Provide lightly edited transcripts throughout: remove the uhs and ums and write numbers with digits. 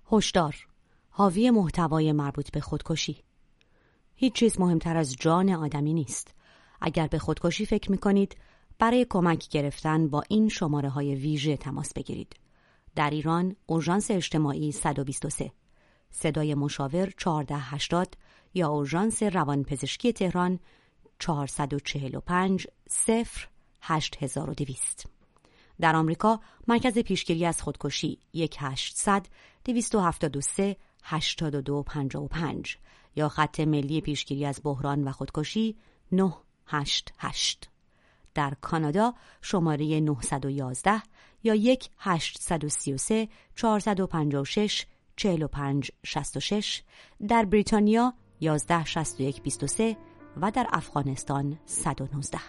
هشدار: حاوی محتوای مربوط به خودکشی. هیچ چیز مهمتر از جان آدمی نیست. اگر به خودکشی فکر می‌کنید، برای کمک گرفتن با این شماره‌های ویژه تماس بگیرید. در ایران اورژانس اجتماعی 123، صدای مشاور 1480 یا اورژانس روانپزشکی تهران 445 08200. در آمریکا مرکز پیشگیری از خودکشی 1-800-273-8255 یا خط ملی پیشگیری از بحران و خودکشی 988. در کانادا شماره 911 یا 1-833-456-4566. در بریتانیا 116123 و در افغانستان 119.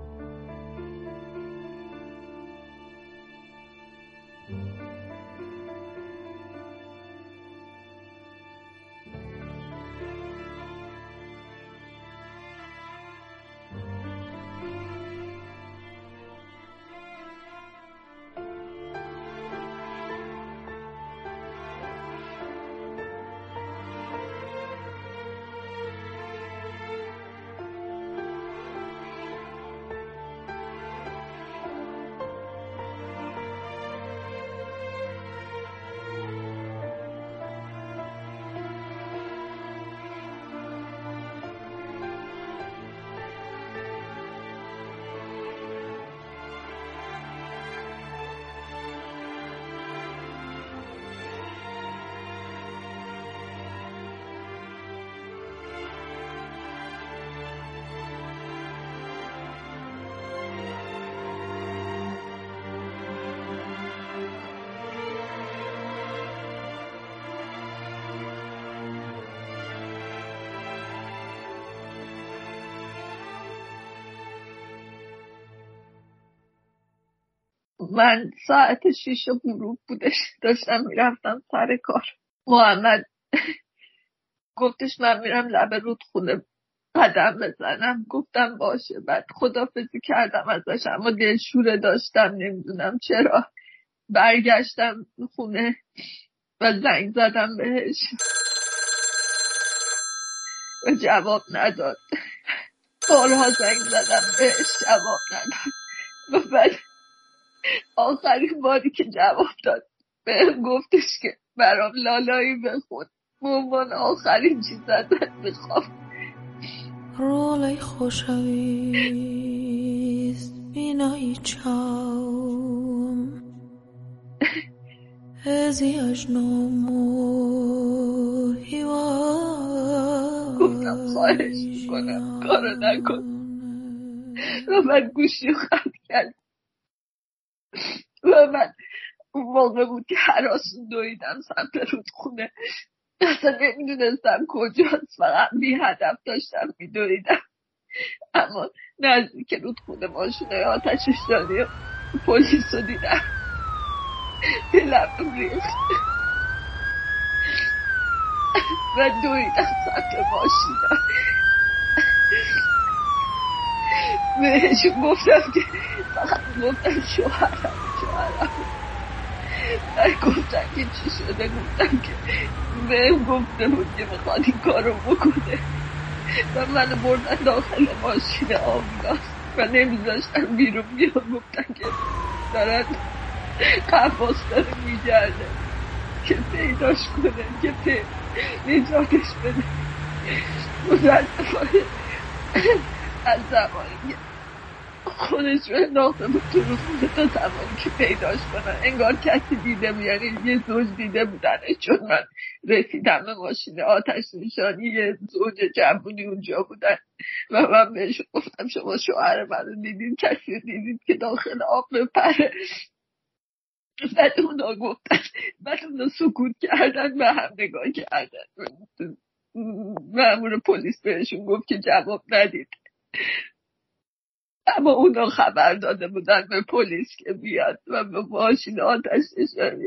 من ساعت 6 غروب بودش، داشتم میرفتم سر کار. محمد گفتش من میرم لب رودخونه قدم بزنم. گفتم باشه. بعد خداحافظی کردم ازش، اما دلشوره داشتم، نمیدونم چرا. برگشتم خونه و زنگ زدم بهش و جواب نداد. بارها زنگ زدم بهش، جواب نداد. و بعد آخرین باری که جواب داد بهم گفتش که برام لالایی بخون، به عنوان آخرین چیز ازت میخوام. رولای خوشویست بینایی چاوم هزی اجنامو هیوای. گفتم خواهش میکنم کارو نکن و من گوشی خط کرد و من اون موقع بود که هراسون دویدم سمت رودخونه. اصلا نمیدونستم کجاست، فقط بی هدف داشتم میدویدم. اما نزدیک رودخونه ماشینای آتش نشانی پلیس رو دیدم. دلم ریخت و دویدم سمت ماشینا. بهشون گفتم که فقط گفتم شوهرم و گفتن که چی شده. گفتم که بهم گفته بود که میخواد این کارو بکنه و منو بردن داخل ماشین آمبولانس و نمیذاشتن بیرون بیام. گفتن که دارن قفاس داره میگرده که پیداش کنه، که نجاتش بده. متاسفانه از زمانی خودش رو انداخته بود تو رودخونه تا زمانی که پیداش کنن. انگار کسی دیده بود، یعنی یه زوج دیده بودنش، چون من رسیدم به ماشین آتش نشانی یه زوج جوونی اونجا بودن و من بهش گفتم شما شوهر منو دیدید؟ کسی رو دیدید که داخل آب بپره؟ بعد اونا گفتن، بعد اونا سکوت کردن و هم نگاه کردن. مأمور پلیس بهشون گفت که جواب ندید، اما اونا خبر داده بودن به پلیس که بیاد و به ماشین آتش نشانی.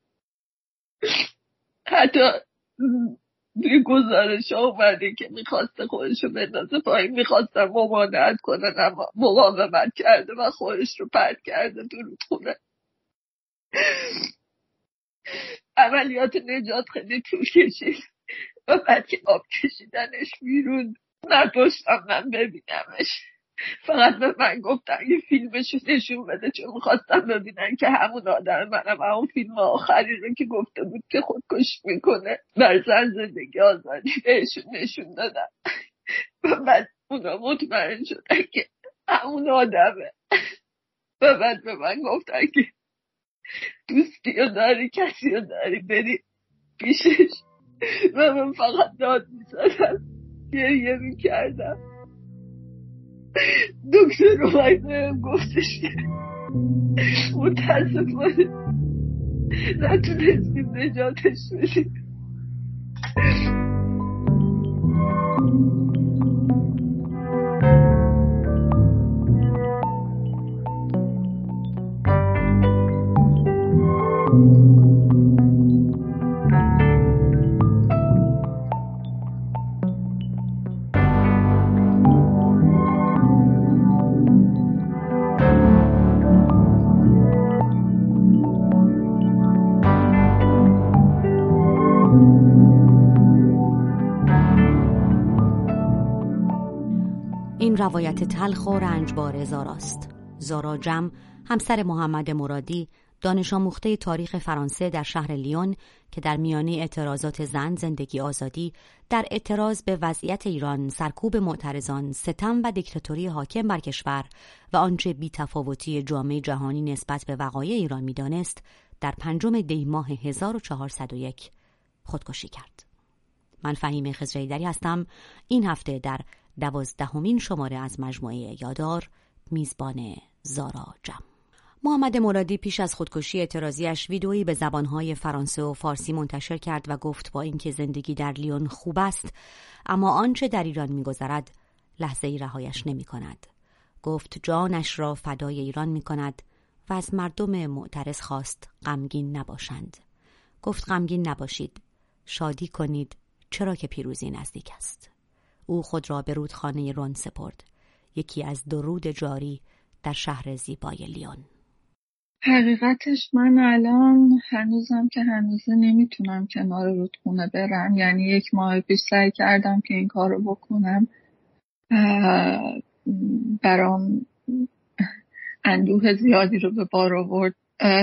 حتی توی گزارش ها اومده که میخواسته خودش رو بندازه پایین، میخواستن ممانعت کنن اما مقاومت کرده و خودش رو پرت کرده تو رودخونه. عملیات نجات خیلی طول کشید و بعد که آب کشیدنش بیرون نداشتم من ببینمش. فقط به من گفتن یه فیلمشو نشون بده، چون میخواستم ببینن که همون آدم منم همون فیلم آخری رو که گفته بود که خودکشی میکنه در زن زندگی آزادی بهشون نشون دادم و بعد اونا مطمئن شدن که همون آدمه و بعد به من گفتن که دوستی رو داری، کسی رو داری بری پیشش و من فقط داد میزدم، گریه میکردم. دکتر رو باید گفتش که متاسفانه نتونستیم نجاتش بدیم. این روایت تلخ و رنجبار زاراست. زارا جم، همسر محمد مرادی، دانش آموخته تاریخ فرانسه در شهر لیون که در میانه اعتراضات زن زندگی آزادی در اعتراض به وضعیت ایران، سرکوب معترضان، ستم و دیکتاتوری حاکم بر کشور و آنچه بی‌تفاوتی جامعه جهانی نسبت به وقایع ایران می‌دانست، در 5 دی ماه 1401 خودکشی کرد. من فهیم خضرایی‌دری هستم. این هفته در 12مین شماره از مجموعه یادار، میزبان زارا جم. محمد مرادی پیش از خودکشی اعتراضیش ویدئویی به زبانهای فرانسه و فارسی منتشر کرد و گفت با اینکه زندگی در لیون خوب است، اما آنچه در ایران می‌گذرد لحظه‌ای رهایش نمی‌کند. گفت جانش را فدای ایران می‌کند و از مردم معترض خواست غمگین نباشند. گفت غمگین نباشید، شادی کنید، چرا که پیروزی نزدیک است. او خود را به رودخانه رون سپرد، یکی از 2 رود جاری در شهر زیبای لیون. حقیقتش من الان هنوزم که هنوزه نمیتونم کنار رودخونه برم. یعنی 1 ماه پیش سعی کردم که این کار رو بکنم، برام اندوه زیادی رو به بار آورد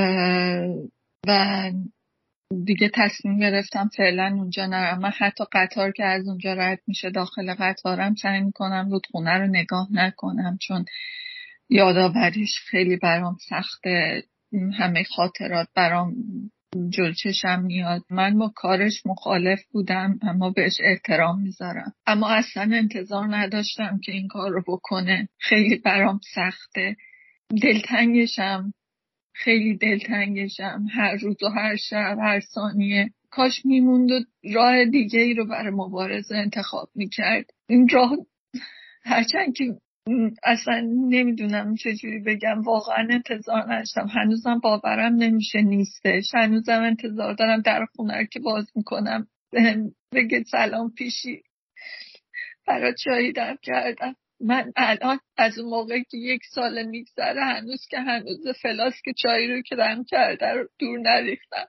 و دیگه تصمیم گرفتم فعلا اونجا نرم. من حتی قطار که از اونجا رد میشه داخل قطارم سعی میکنم رودخونه رو نگاه نکنم، چون یادآوریش خیلی برام سخته. همه خاطرات برام جلوی چشم میاد. من با کارش مخالف بودم اما بهش احترام میذارم، اما اصلا انتظار نداشتم که این کار رو بکنه. خیلی برام سخته، دلتنگشم، خیلی دلتنگشم. هر روز و هر شب، هر ثانیه کاش میموند و راه دیگه ای رو برای مبارزه انتخاب میکرد. این راه هرچند که اصلا نمیدونم چجوری بگم، واقعا انتظار نداشتم. هنوزم باورم نمیشه نیستش. هنوزم انتظار دارم در خونه رو که باز میکنم بگه سلام پیشی، برای چایی دم کردم. من الان از اون موقع که 1 سال میگذره هنوز که هنوز فلاسک چایی رو که دم کرده رو دور نریختم.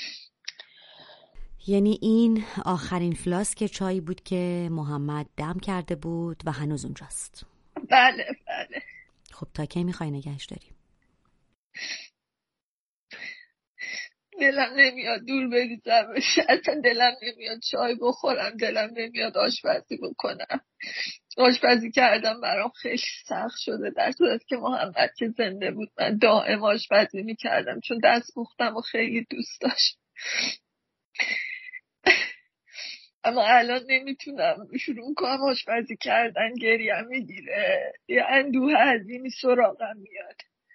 یعنی این آخرین فلاسک چایی بود که محمد دم کرده بود و هنوز اونجاست؟ بله بله. خب تا کی میخوای نگهش داریم؟ دلم نمیاد دور بریزمش، اصلا دلم نمیاد چای بخورم، دلم نمیاد آشپزی بکنم. آشپزی کردم برام خیلی سخت شده، در صورتی که محمد که زنده بود من دائم آشپزی میکردم چون دستپختم و خیلی دوست داشت. اما الان نمیتونم شروع کنم آشپزی کردن، گریم میگیره، یه اندوه عظیمی سراغم میاد.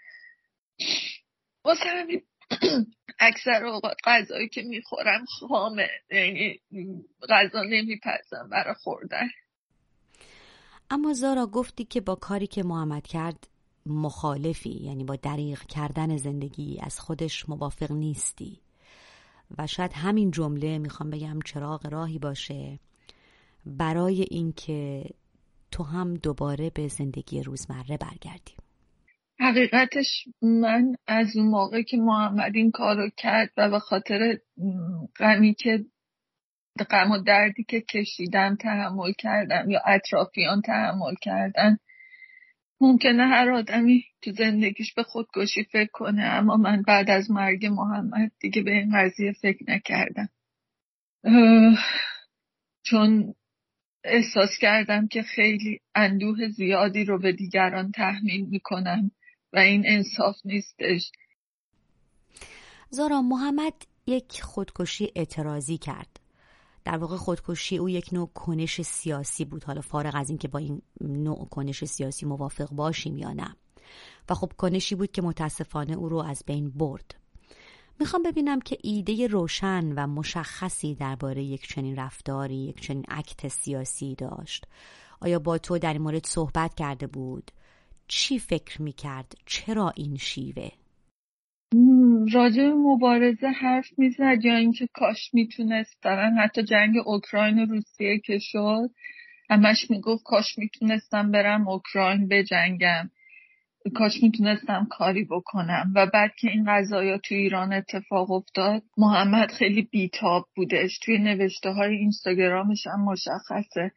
واسه همین اکثر اوقات غذایی که میخورم خامه، یعنی غذا نمیپزم برای خوردن. اما زارا گفتی که با کاری که محمد کرد مخالفی، یعنی با دریغ کردن زندگی از خودش موافق نیستی و شاید همین جمله میخوام بگم چراغ راهی باشه برای اینکه تو هم دوباره به زندگی روزمره برگردی. حقیقتش من از اون موقع که محمد این کارو کرد و به خاطر غم و دردی که کشیدم تحمل کردم یا اطرافیان تحمل کردن، ممکنه هر آدمی تو زندگیش به خودکشی فکر کنه، اما من بعد از مرگ محمد دیگه به این قضیه فکر نکردم، چون احساس کردم که خیلی اندوه زیادی رو به دیگران تحمیل میکنم و این انصاف نیستش. زارا، محمد یک خودکشی اعتراضی کرد. در واقع خودکشی او یک نوع کنش سیاسی بود، حالا فارغ از این که با این نوع کنش سیاسی موافق باشیم یا نه. و خب کنشی بود که متاسفانه او رو از بین برد. میخوام ببینم که ایده روشن و مشخصی درباره یک چنین رفتاری، یک چنین اکت سیاسی داشت. آیا با تو در این مورد صحبت کرده بود؟ چی فکر میکرد؟ چرا این شیوه؟ راجع به مبارزه حرف میزد یا اینکه کاش میتونستم، حتی جنگ اوکراین و روسیه که شد همش میگفت کاش میتونستم برم اوکراین بجنگم، کاش میتونستم کاری بکنم. و بعد که این قضایا تو ایران اتفاق افتاد، محمد خیلی بیتاب بودش، توی نوشته های اینستاگرامش هم مشخصه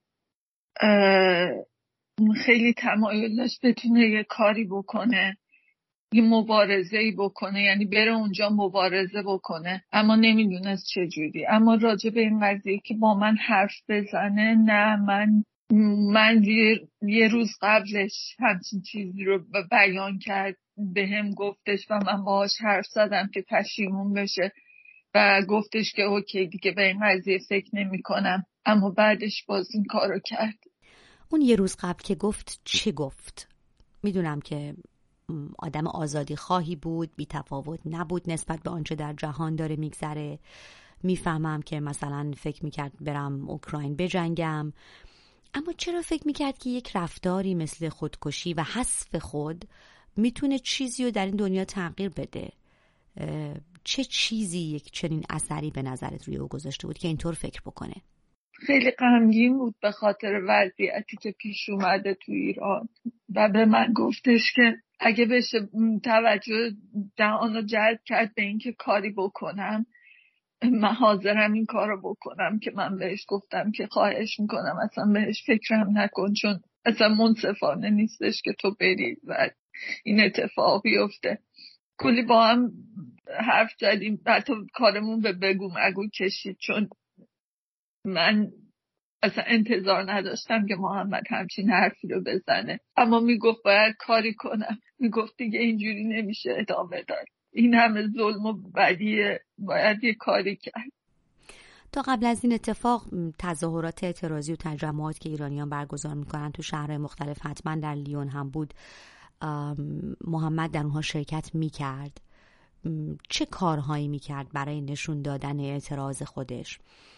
خیلی تمایل داشت بتونه یه کاری بکنه، یه مبارزه‌ای بکنه، یعنی بره اونجا مبارزه بکنه، اما نمیدونست چجوری. اما راجع به این قضیه که با من حرف بزنه، نه، من یه روز قبلش همچین چیزی رو بیان کرد، به هم گفتش و من باهاش حرف زدم که پشیمون بشه و گفتش که اوکی دیگه به این قضیه فکر نمی کنم، اما بعدش باز این کارو کرد. اون یه روز قبل که گفت چه گفت؟ میدونم که آدم آزادی خواهی بود، بی تفاوت نبود نسبت به آنچه در جهان داره میگذره. میفهمم که مثلا فکر میکرد برم اوکراین بجنگم، اما چرا فکر میکرد که یک رفتاری مثل خودکشی و حذف خود میتونه چیزی رو در این دنیا تغییر بده؟ چه چیزی یک چنین اثری به نظرت روی او گذاشته بود که اینطور فکر بکنه؟ خیلی غمگین بود به خاطر وضعیتی که پیش اومده تو ایران و به من گفتش که اگه بشه توجه جهان رو جلب کرد به این که کاری بکنم، من حاضرم این کار رو بکنم. که من بهش گفتم که خواهش میکنم اصلا بهش فکرم نکن، چون اصلا منصفانه نیستش که تو بری و این اتفاق بیفته. کلی با هم حرف زدیم، حتی کارمون به بگو مگو کشید، چون من اصلا انتظار نداشتم که محمد همچین حرفی رو بزنه، اما میگفت باید کاری کنم، میگفت دیگه اینجوری نمیشه ادامه داد، این همه ظلم و بدیه، باید یه کاری کرد. تا قبل از این اتفاق تظاهرات اعتراضی و تجمعات که ایرانیان برگزار میکنن تو شهرهای مختلف، حتما در لیون هم بود، محمد در اونها شرکت میکرد. چه کارهایی میکرد برای نشون دادن اعتراض خودش؟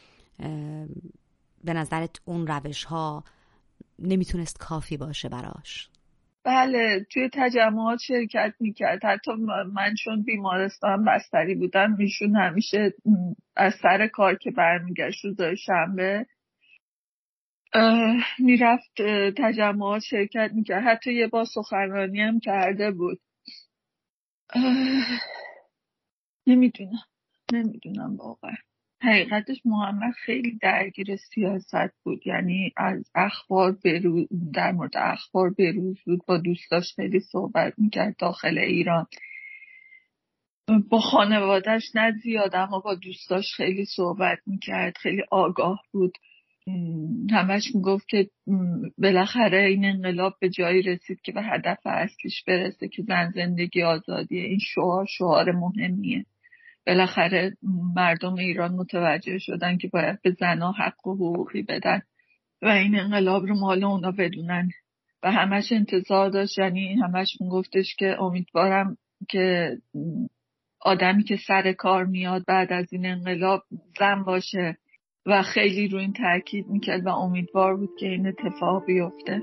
به نظرت اون روش ها نمیتونست کافی باشه براش؟ بله، توی تجمعات شرکت میکرد. حتی من چون بیمارستان بستری بودم، ایشون همیشه از سر کار که برمیگشت روزای شنبه میرفت تجمعات شرکت میکرد. حتی یه بار سخنرانی هم کرده بود. نمیدونم واقعا. حقیقتش محمد خیلی درگیر سیاست بود، یعنی از اخبار در مورد اخبار بروز بود، با دوستاش خیلی صحبت میکرد داخل ایران، با خانوادهش نه زیاد اما با دوستاش خیلی صحبت میکرد، خیلی آگاه بود. همش میگفت که بالاخره این انقلاب به جایی رسید که به هدف اصلیش برسه که زن، زندگی، آزادیه. این شعار مهمیه. بالاخره مردم ایران متوجه شدن که باید به زنها حق و حقوقی بدن و این انقلاب رو مال اونا بدونن و همش انتظار داشت. یعنی همش میگفتش که امیدوارم که آدمی که سر کار میاد بعد از این انقلاب زن باشه و خیلی رو این تاکید میکرد و امیدوار بود که این اتفاق بیفته.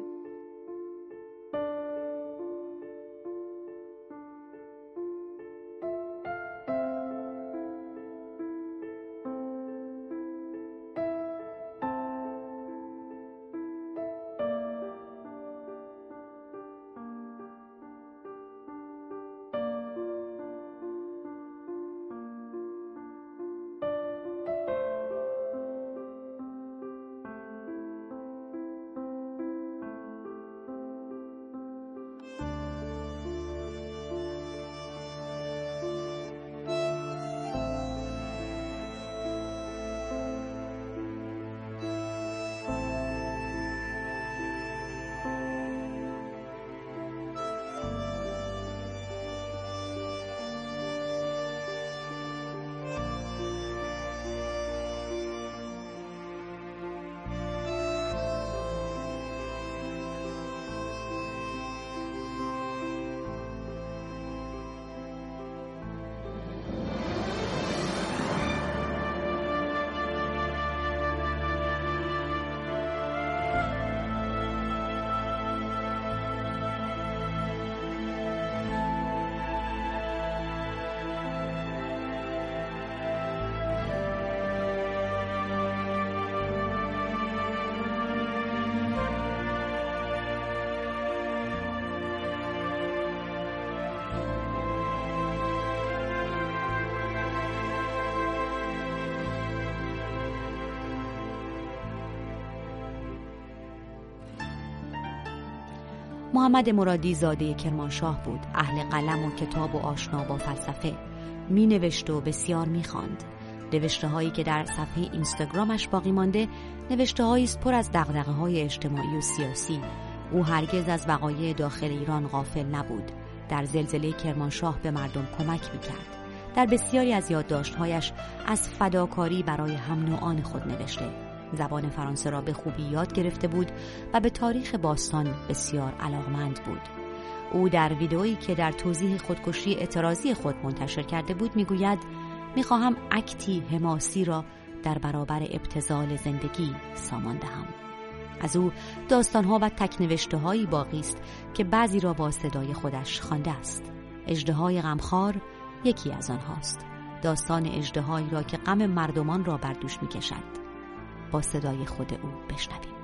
محمد مرادی زاده کرمانشاه بود، اهل قلم و کتاب و آشنا با فلسفه. می نوشت و بسیار می خواند. نوشته هایی که در صفحه اینستاگرامش باقی مانده، نوشته هایی است پر از دغدغه های اجتماعی و سیاسی. او هرگز از وقایع داخل ایران غافل نبود. در زلزله کرمانشاه به مردم کمک می کرد. در بسیاری از یادداشت‌هایش از فداکاری برای هم نوعان خود نوشته. زبان فرانسه را به خوبی یاد گرفته بود و به تاریخ باستان بسیار علاقمند بود. او در ویدئویی که در توضیح خودکشی اعتراضی خود منتشر کرده بود میگوید: میخواهم اکتی حماسی را در برابر ابتذال زندگی سامان دهم. از او داستانها و تکنوشته‌هایی باقی است که بعضی را با صدای خودش خوانده است. اژدهای غمخوار یکی از آنهاست. داستان اژدهایی را که غم مردمان را بر دوش می‌کشد. با صدای خود او بشنویم.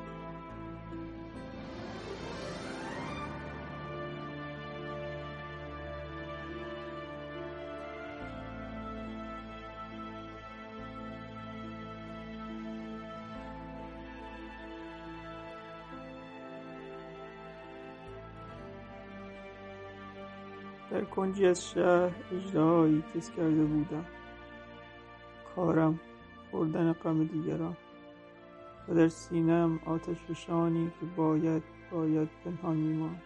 در کنجی از شهر اژدهایی کس کرده بودم. کارم خوردن غم دیگران و در سینه‌ام آتش فشانی که باید پنهان می‌ماند.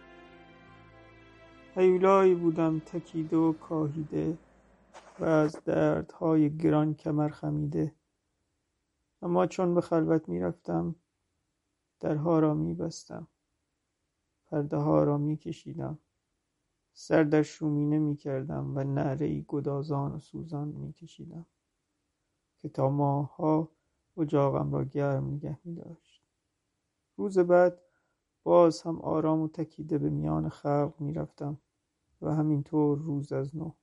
هیولایی بودم تکیده و کاهیده و از دردهای گران کمر خمیده. اما چون به خلوت می‌رفتم، درها را می‌بستم، پرده‌ها را می‌کشیدم، سر در شومینه می‌کردم و نعره‌ای گدازان و سوزان می‌کشیدم که تا ماه‌ها اجاقم را گرم نگه می‌داشت. روز بعد باز هم آرام و تکیده به میان خلق می‌رفتم و همینطور روز از نو.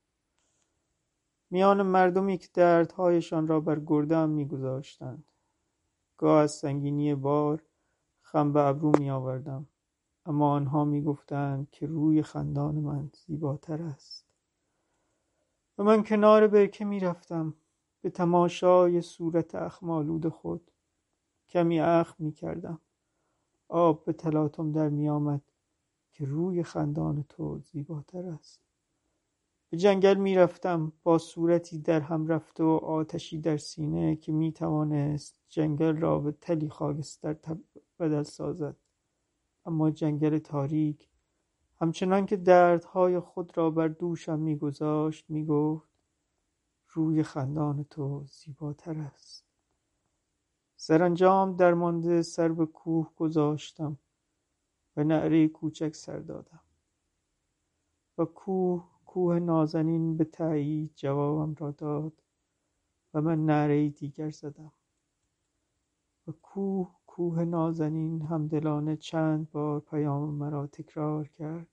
میان مردمی که دردهایشان را بر گرده‌ام می‌گذاشتند. گاه از سنگینی بار خم به ابرو می‌آوردم، اما آنها می‌گفتند که روی خندان من زیباتر است. و من کنار برکه می‌رفتم به تماشای صورت اخم‌آلود خود. کمی اخم می‌کردم. آب به تلاطم در می‌آمد که روی خندان تو زیباتر است. به جنگل می‌رفتم با صورتی در هم رفته و آتشی در سینه که می‌توانست جنگل را به تلی خاکستر بدل سازد. اما جنگل تاریک همچنان که دردهای خود را بر دوشم می‌گذاشت می‌گفت روی خندان تو زیباتر است. سرانجام درمانده سر به کوه گذاشتم و نعره کوچک سر دادم و کوه نازنین به تایید جوابم را داد و من نعره دیگر زدم و کوه نازنین همدلانه چند بار پیام مرا تکرار کرد.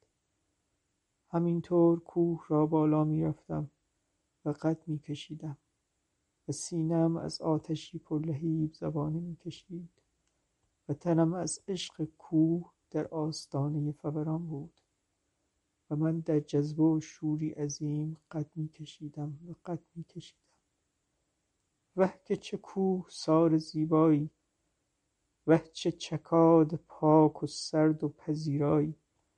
همینطور کوه را بالا می رفتم و قد می کشیدم و سینم از آتشی پر لهیب زبانه می کشید و تنم از عشق کوه در آستانه فوران بود و من در جذبه و شوری عظیم قد می کشیدم و قد می کشیدم. وه که چه کوه سار زیبایی، وه چه چکاد پاک و سرد و پذیرایی.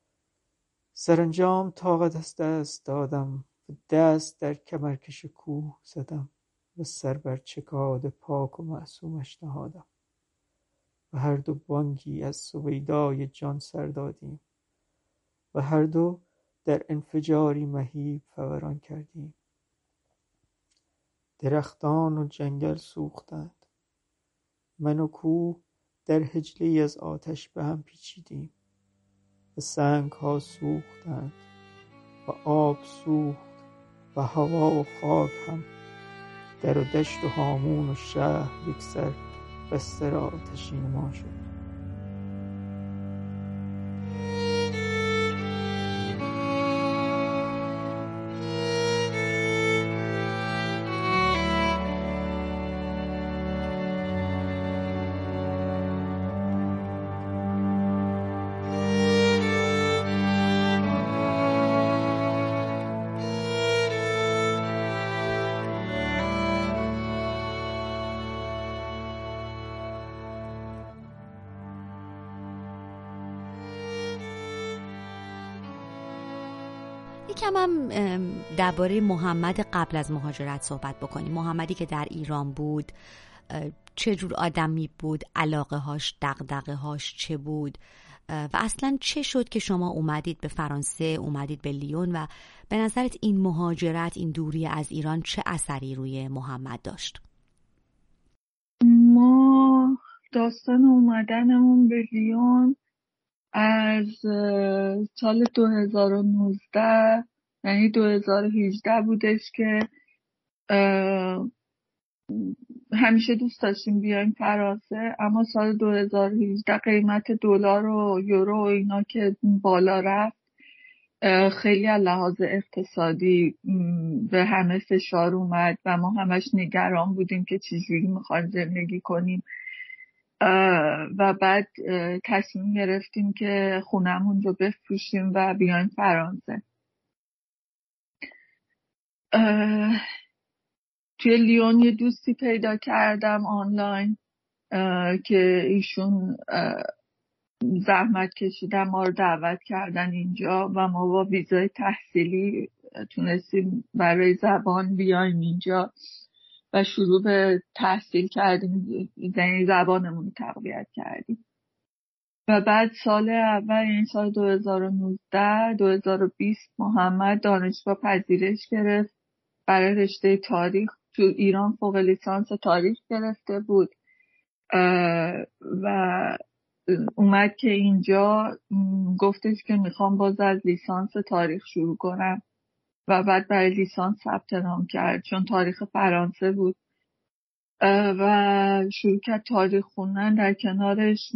سرانجام طاقت از دست دادم و دست در کمرکش کوه زدم و سر بر چکاد پاک و معصومش نهادم و هر دو بانگی از سویدای جان سر دادیم و هر دو در انفجاری مهیب فوران کردیم. درختان و جنگل سوختند. من و کوه در حجله‌ای از آتش به هم پیچیدیم و سنگ ها سوختند و آب سوخت و هوا و خاک هم. در و دشت و هامون و شهر یک سر بستر آتشین ما شد. یکم هم درباره محمد قبل از مهاجرت صحبت بکنیم. محمدی که در ایران بود چه جور آدمی بود؟ علاقه هاش، دغدغه هاش چه بود؟ و اصلا چه شد که شما اومدید به فرانسه، اومدید به لیون و به نظرت این مهاجرت، این دوری از ایران چه اثری روی محمد داشت؟ ما داستان اومدنمون به لیون از سال 2019 یعنی 2018 بودش که همیشه دوست داشتیم بیایم فرانسه، اما سال 2018 قیمت دلار و یورو و اینا که بالا رفت خیلی از لحاظ اقتصادی به همه فشار اومد و ما همش نگران بودیم که چجوری میخوایم زندگی کنیم و بعد تصمیم گرفتیم که خونمون رو بفروشیم و بیایم فرانسه. توی لیون یه دوستی پیدا کردم آنلاین که ایشون زحمت کشیدن، ما رو دعوت کردن اینجا و ما با ویزای تحصیلی تونستیم برای زبان بیایم اینجا و شروع به تحصیل کردیم، یعنی زبانمون رو تقویت کردیم. و بعد سال اول، این سال 2019 محمد دانشگاه پذیرش گرفت برای رشته تاریخ. تو ایران فوق لیسانس تاریخ گرفته بود و اومد که اینجا گفتش که میخوام باز از لیسانس تاریخ شروع کنم و بعد برای لیسانس ثبت نام کرد چون تاریخ فرانسه بود و شروع کرد تاریخ خوندن. در کنارش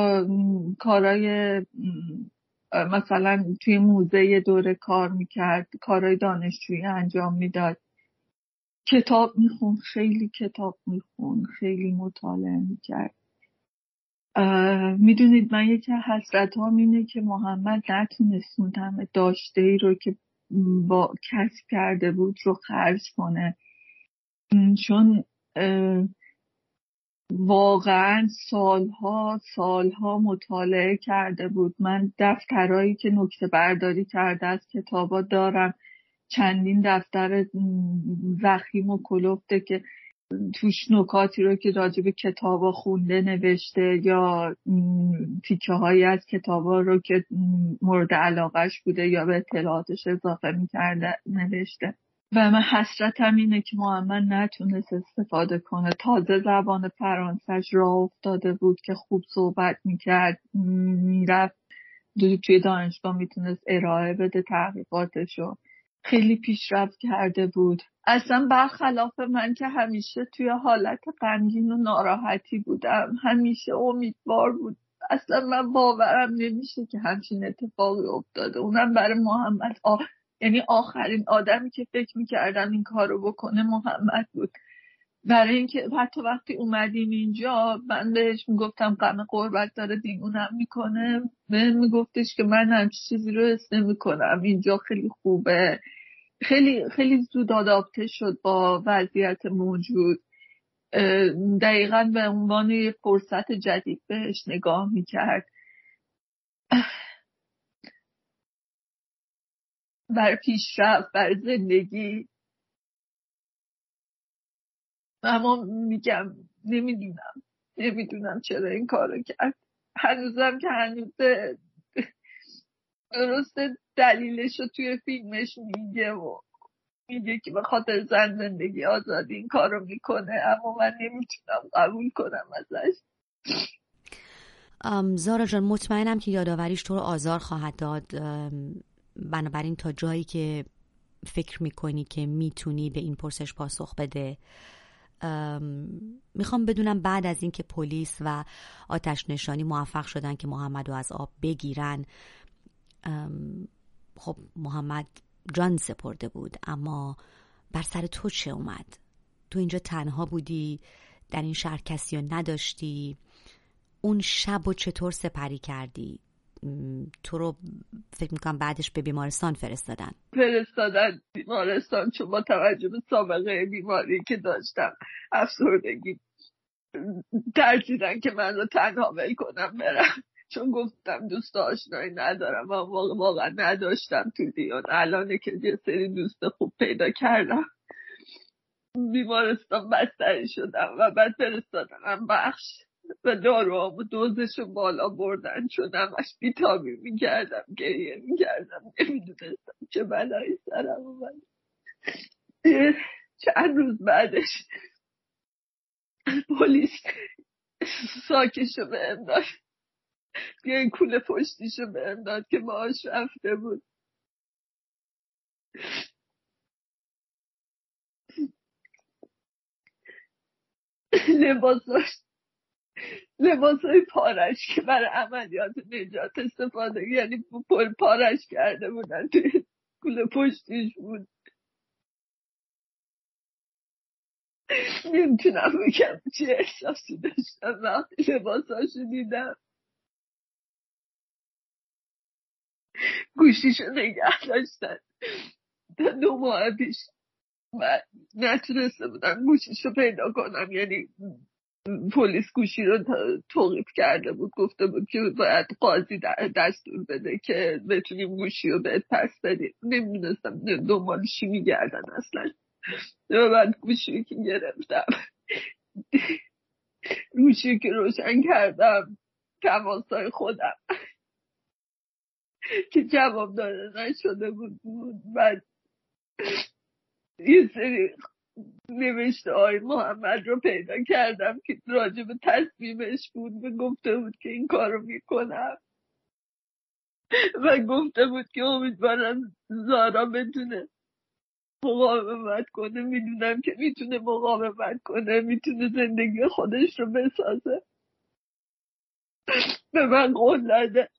کارای مثلا توی موزه دوره کار میکرد، کارای دانشجویی انجام میداد، کتاب میخوند، خیلی کتاب میخوند، خیلی مطالعه میکرد. میدونید من یکی حسرت‌هام اینه که محمد نتونست اون همه داشته‌ای رو که با کسب کرده بود رو خرج کنه، چون واقعا سالها مطالعه کرده بود. من دفترهایی که نکته برداری کرده از کتابا دارم، چندین دفتر ضخیم و کلفته که توش نکاتی رو که راجع به کتابا خونده نوشته یا تیکه هایی از کتابا رو که مورد علاقهش بوده یا به اطلاعاتش اضافه میکرده نوشته. و من حسرتم اینه که محمد نتونست استفاده کنه. تازه زبان فرانسهش راه افتاده بود که خوب صحبت میکرد، میرفت توی دانشگاه میتونست ارائه بده تحقیقاتشو، خیلی پیشرفت کرده بود. اصلا برخلاف من که همیشه توی حالت غمگین و ناراحتی بودم، همیشه امیدوار بود. اصلا من باورم نمیشه که همچین اتفاقی افتاده، اونم برای محمد. یعنی آخرین آدمی که فکر میکردم این کار رو بکنه محمد بود. برای اینکه حتی وقتی اومدیم اینجا من بهش میگفتم غم غربت داره دیوونم میکنه، به میگفتش که من همچین چیزی رو حس نمیکنم، اینجا خیلی خوبه. خیلی خیلی زود آداپته شد با وضعیت موجود. دقیقاً به عنوان یه فرصت جدید بهش نگاه میکرد. برای پیشرفت، برای زندگی. اما میگم نمیدونم چرا این کارو کرد. هنوزم که هنوزه درسته دلیلشو توی فیلمش میگه که به خاطر زن زندگی آزادی این کارو میکنه، اما من نمیتونم قبول کنم ازش. زارا جان، مطمئنم که یادآوریش تو رو آزار خواهد داد، بنابراین تا جایی که فکر میکنی که میتونی به این پرسش پاسخ بده. میخوام بدونم بعد از این که پلیس و آتش نشانی موفق شدن که محمد رو از آب بگیرن، خب محمد جان سپرده بود، اما بر سر تو چه اومد؟ تو اینجا تنها بودی، در این شهر کسی رو نداشتی، اون شب رو چطور سپری کردی؟ تو رو فکر میکنم بعدش به بیمارستان فرستادن بیمارستان، چون با توجه به سابقه بیماری که داشتم، افسردگی، ترسیدن که من رو تنها ول کنم برم. چون گفتم دوست آشنایی ندارم و واقعا نداشتم تو لیون. الانه که یه سری دوست خوب پیدا کردم. بیمارستان بستری شدم و بعد فرستادم بخش و داروامو دوزشو بالا بردن، چون همش بیتابی میکردم، گریه میکردم، نمیدونستم چه بلایی سرم اومد. چند روز بعدش پلیس ساکشو بهم داد، یه کوله پشتیشو بهم داد که ماهاش رفته بود. لباسای پارش که برای عملیات نجات استفاده، یعنی پارش کرده بودن، توی کوله پشتیش بود. نمیتونم بگم چه احساسی داشتم وقتی لباساشو دیدم. گوشیشو نگه داشتن تا 2 ماه پیش و نتونسته بودم گوشیشو پیدا کنم. یعنی پلیس گوشی رو توقیف کرده بود، گفته بود که باید قاضی دستور بده که بتونیم گوشی رو بهت پس بدیم. نمیدونستم دنبالشی میگردن اصلا. و بعد گوشی که گرفتم، گوشی که روشن کردم، تماسای خودم که جواب داده نشده بود. بعد یه سری نوشته های محمد رو پیدا کردم که راجع به تصمیمش بود و گفته بود که این کارو میکنم و گفته بود که امیدوارم زارا بتونه مقاومت کنه. میدونم که میتونه مقاومت کنه، میتونه زندگی خودش رو بسازه. به من قول داده.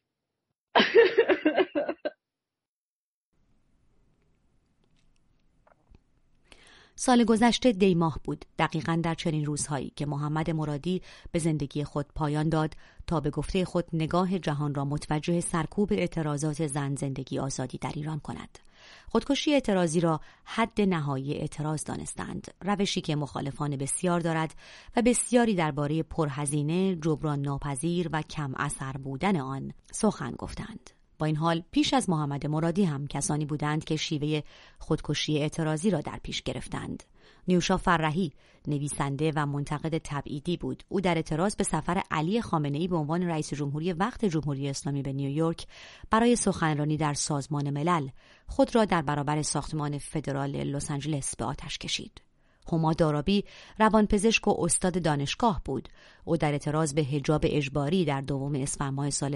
سال گذشته دی ماه بود، دقیقاً در چنین روزهایی که محمد مرادی به زندگی خود پایان داد تا به گفته خود نگاه جهان را متوجه سرکوب اعتراضات زن زندگی آزادی در ایران کند. خودکشی اعتراضی را حد نهایی اعتراض دانستند، روشی که مخالفان بسیار دارد و بسیاری درباره پرهزینه، جبران ناپذیر و کم اثر بودن آن سخن گفتند. با این حال پیش از محمد مرادی هم کسانی بودند که شیوه خودکشی اعتراضی را در پیش گرفتند. نیوشا فرحی نویسنده و منتقد تبعیدی بود. او در اعتراض به سفر علی خامنه‌ای به عنوان رئیس جمهوری وقت جمهوری اسلامی به نیویورک برای سخنرانی در سازمان ملل خود را در برابر ساختمان فدرال لس آنجلس به آتش کشید. هما دارابی روانپزشک و استاد دانشگاه بود. او در اعتراض به حجاب اجباری در 2 اسفند ماه سال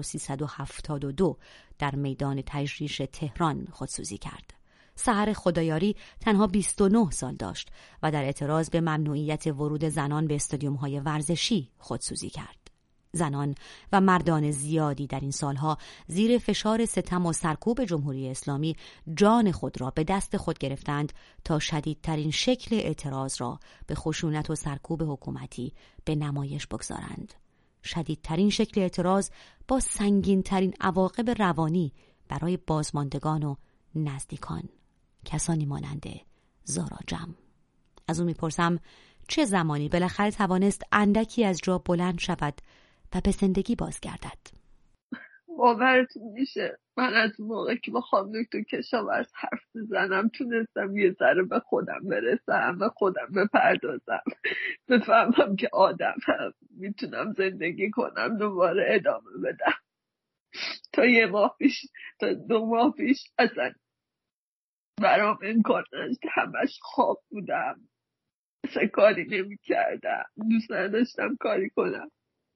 1372 در میدان تجریش تهران خودسوزی کرد. سحر خدایاری تنها 29 سال داشت و در اعتراض به ممنوعیت ورود زنان به استادیوم‌های ورزشی خودسوزی کرد. زنان و مردان زیادی در این سالها زیر فشار ستم و سرکوب جمهوری اسلامی جان خود را به دست خود گرفتند تا شدیدترین شکل اعتراض را به خشونت و سرکوب حکومتی به نمایش بگذارند. شدیدترین شکل اعتراض با سنگینترین عواقب روانی برای بازماندگان و نزدیکان، کسانی مانند زارا جم. از او میپرسم چه زمانی بالاخره توانست اندکی از جا بلند شود و به زندگی بازگردد؟ باورتون میشه من از موقع که با خانم دکتر کشاورز حرف بزنم تونستم یه ذره به خودم برسم و خودم بپردازم، بفهمم که آدمم، میتونم زندگی کنم، دوباره ادامه بدم. تا 1 ماه پیش، تا 2 ماه پیش اصلا برام امکان نداشت، همش خواب بودم، اصلا کاری نمی کردم، دوست نداشتم کاری کنم،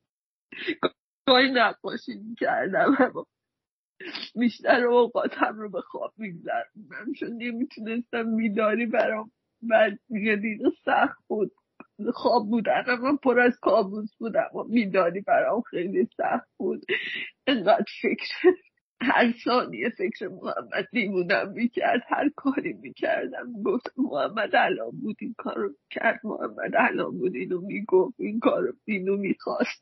گاهی نقاشی می کردم، اما بیشتر اوقاتم رو به خواب میگذروندم چون نمیتونستم. بیداری برام بعد دیگه سخت بود. خواب بودن من پر از کابوس بودم و بیداری برام خیلی سخت بود. انقدر هر ثانیه فکر محمد دیوونم میکرد، هر کاری میکردم گفت محمد الان بود این کارو کرد، محمد الان بود اینو میگفت، این کارو اینو میخواست.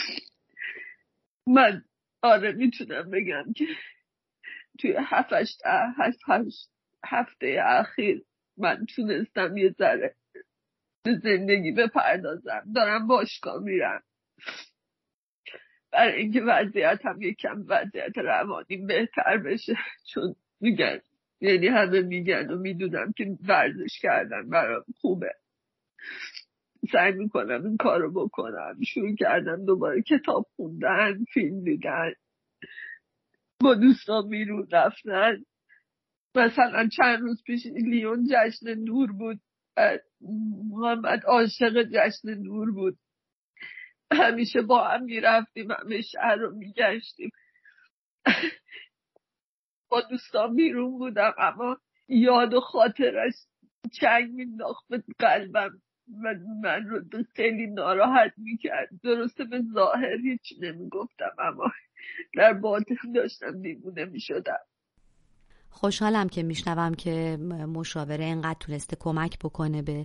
من آره میتونم بگم که توی 7 هفته اخیر من تونستم یه ذره به زندگی بپردازم. دارم باشگاه میرم، برای اینکه وضعیتم یکم وضعیت روانیم بهتر بشه. چون میگن، یعنی همه میگن و میدونم که ورزش کردن برام خوبه. سعی میکنم این کارو بکنم. شروع کردم دوباره کتاب خوندن، فیلم دیدن، با دوستان بیرون رفتن. مثلا چند روز پیش لیون جشن نور بود، محمد عاشق جشن نور بود، همیشه با هم میرفتیم، همه شهر رو میگشتیم. با دوستان بیرون بودم اما یاد و خاطرش چنگ مینداخت به قلبم و من رو خیلی ناراحت میکرد. درسته به ظاهر هیچی نمیگفتم اما در باطن داشتم دیوونه میشدم. خوشحالم که میشنوم که مشاوره اینقدر تونسته کمک بکنه به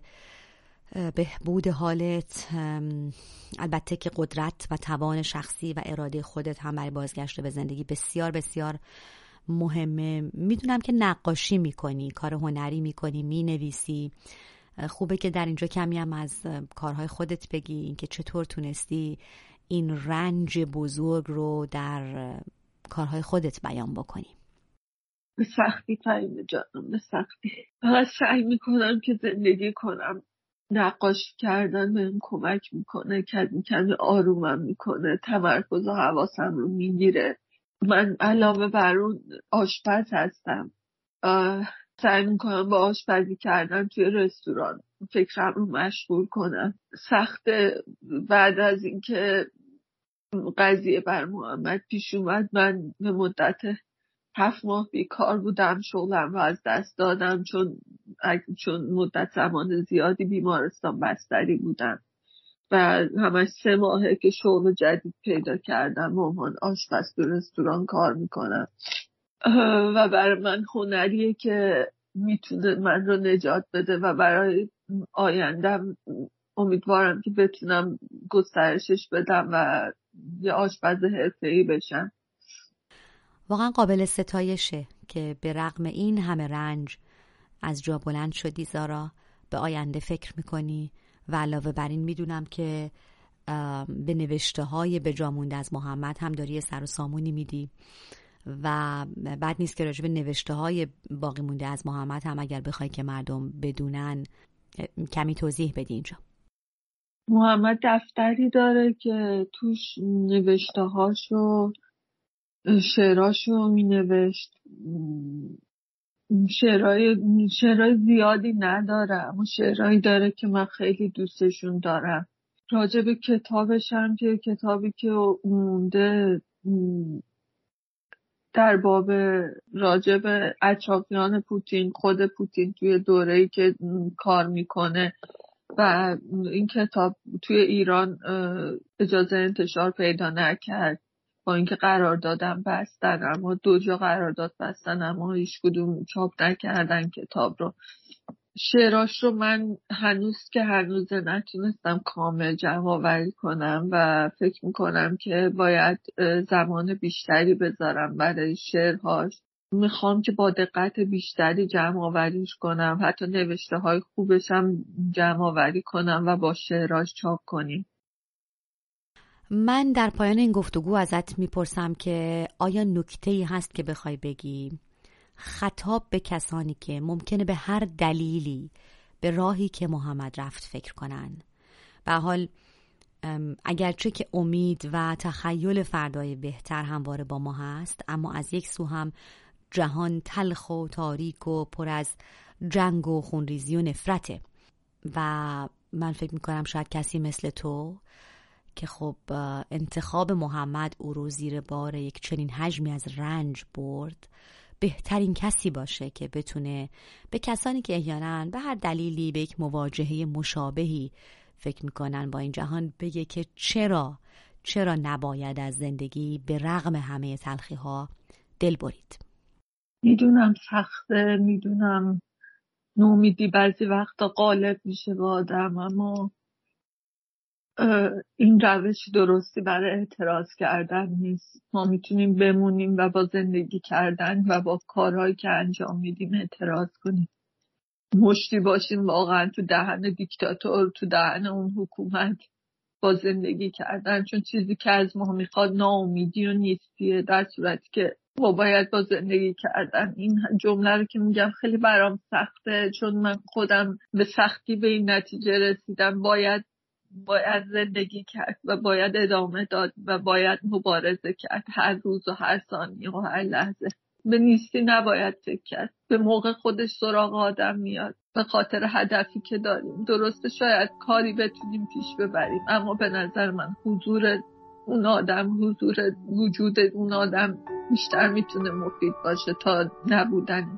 بهبود حالت. البته که قدرت و توان شخصی و اراده خودت هم برای بازگشت به زندگی بسیار بسیار مهمه. میدونم که نقاشی میکنی، کار هنری میکنی، مینویسی. خوبه که در اینجا کمی هم از کارهای خودت بگی، اینکه چطور تونستی این رنج بزرگ رو در کارهای خودت بیان بکنی. به سختی فهیمه جانم، به سختی. فقط سعی میکنم که زندگی کنم. نقاشی کردن بهم کمک میکنه، کمی آرومم میکنه، تمرکز و حواسم رو میگیره. من علاوه بر اون آشپز هستم. سعی میکنم با آشپزی کردن توی رستوران فکرم رو مشغول کنم. سخته. بعد از اینکه قضیه بر محمد پیش اومد من به مدت 7 ماه بیکار بودم، شغلم رو از دست دادم چون مدت زمان زیادی بیمارستان بستری بودم و همش 3 ماهه که شغل جدید پیدا کردم و عنوان آشپز تو رستوران کار میکنم و برای من هنریه که میتونه من رو نجات بده و برای آیندم امیدوارم که بتونم گسترشش بدم و یه آشپز حرفه‌ای بشم. واقعا قابل ستایشه که به رغم این همه رنج از جا بلند شدی زارا، به آینده فکر میکنی و علاوه بر این میدونم که به نوشته های به جا مونده از محمد هم داری سر و سامونی میدی و بعد نیست که راجع به نوشته های باقی مونده از محمد هم اگر بخوای که مردم بدونن کمی توضیح بدی اینجا. محمد دفتری داره که توش نوشته هاشو شعراشو می نوشت. شعرهای زیادی نداره اما شعرهایی داره که من خیلی دوستشون دارم. راجع به کتابش هم که کتابی که مونده در باب راجع به اطرافیان پوتین، خود پوتین توی دوره‌ای که کار میکنه و این کتاب توی ایران اجازه انتشار پیدا نکرد با اینکه قراردادم بستن، اما 2 جا قرارداد بستن اما هیچ کدوم چاپ نکردن کتاب رو. شعراش رو من هنوز نتونستم کامل جمع آوری کنم و فکر میکنم که باید زمان بیشتری بذارم برای شعرهاش. میخوام که با دقت بیشتری جمع آوریش کنم، حتی نوشته های خوبش هم جمع آوری کنم و با شعراش چاپ کنیم. من در پایان این گفتگو ازت میپرسم که آیا نکته‌ای هست که بخوای بگی خطاب به کسانی که ممکنه به هر دلیلی به راهی که محمد رفت فکر کنن؟ به حال اگرچه که امید و تخیل فردای بهتر همواره با ما هست، اما از یک سو هم جهان تلخ و تاریک و پر از جنگ و خونریزی و نفرته و من فکر میکنم شاید کسی مثل تو که خب انتخاب محمد او رو زیر بار یک چنین حجمی از رنج برد بهترین کسی باشه که بتونه به کسانی که احیانا به هر دلیلی به یک مواجهه مشابهی فکر میکنن با این جهان بگه که چرا نباید از زندگی به رغم همه تلخی ها دل برید. میدونم سخته، میدونم نومیدی بعضی وقتا غالب میشه با آدم، اما این روش درستی برای اعتراض کردن نیست. ما میتونیم بمونیم و با زندگی کردن و با کارهایی که انجام میدیم اعتراض کنیم. مشتی باشیم واقعا تو دهن دیکتاتور، تو دهن اون حکومت با زندگی کردن، چون چیزی که از ما میخواد ناامیدی و نیستیه، در صورتی که ما باید با زندگی کردن. این جمله رو که میگم خیلی برام سخته، چون من خودم به سختی به این نتیجه رسیدم باید زندگی کرد و باید ادامه داد و باید مبارزه کرد هر روز و هر ثانیه و هر لحظه. به نیستی نباید فکر کرد، به موقع خودش سراغ آدم میاد به خاطر هدفی که داریم. درسته شاید کاری بتونیم پیش ببریم، اما به نظر من حضور اون آدم، حضور وجود اون آدم بیشتر میتونه مفید باشه تا نبودنش.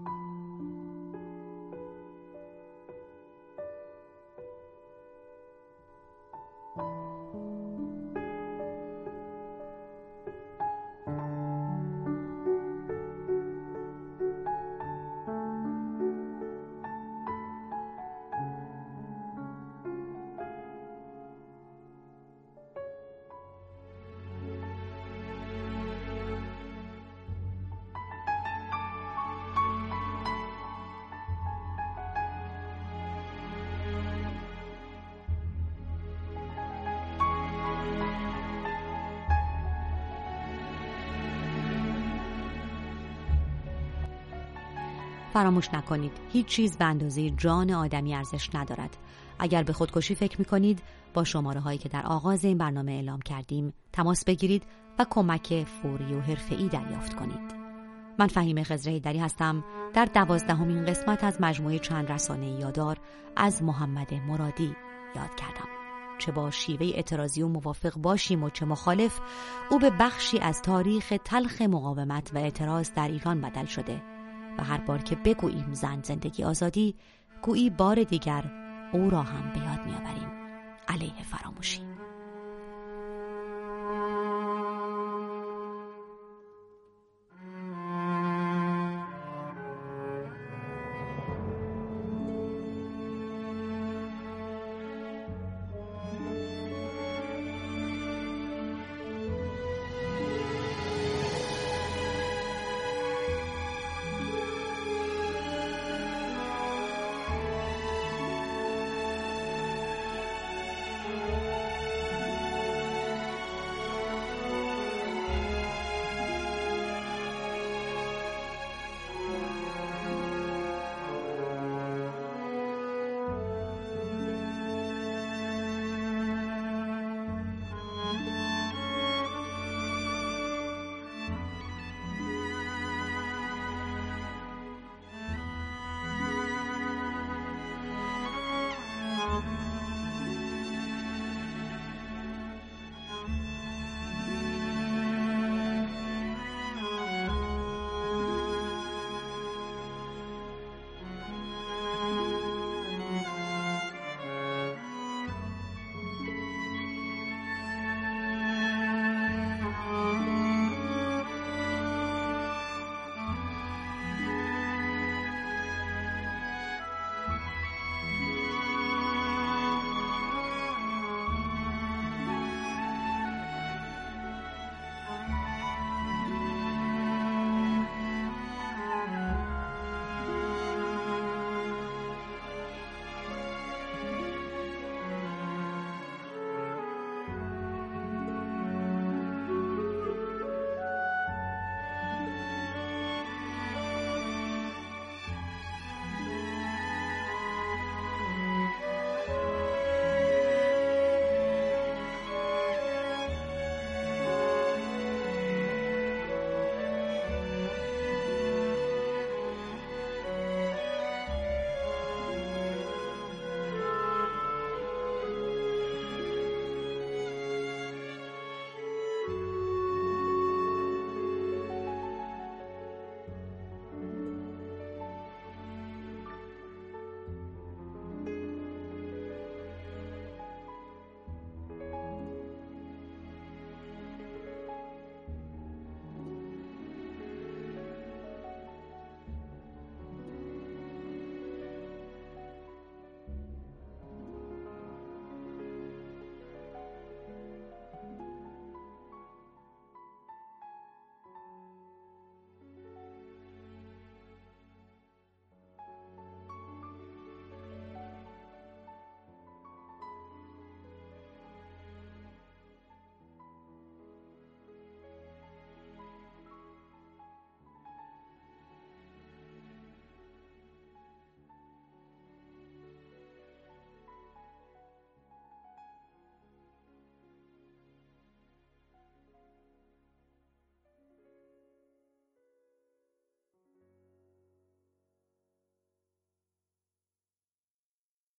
فراموش نکنید هیچ چیز به اندازه جان آدمی ارزش ندارد. اگر به خودکشی فکر می‌کنید با شماره‌هایی که در آغاز این برنامه اعلام کردیم تماس بگیرید و کمک فوری و حرفه‌ای دریافت کنید. من فهیمه خضرهیدری هستم. در 12مین قسمت از مجموعه چند رسانه یادار از محمد مرادی یاد کردم. چه با شیوه اعتراضی و موافق باشیم و چه مخالف، او به بخشی از تاریخ تلخ مقاومت و اعتراض در ایران بدل شده و هر بار که بگوییم زن، زندگی، آزادی، گویی بار دیگر او را هم به یاد می‌آوریم. علیه فراموشی.